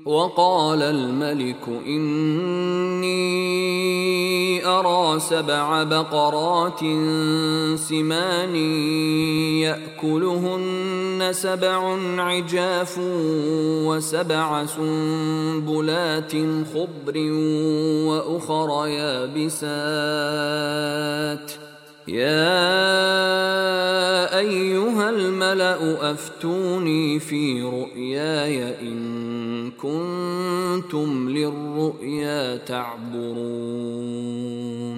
وقال الملك إني أرى 7 بقرات سمان يأكلهن 7 عجاف و7 سنبلات خضر وأخر يابسات يا أيها الملأ أفتوني في رؤياي إن كنتم للرؤيا تعبرون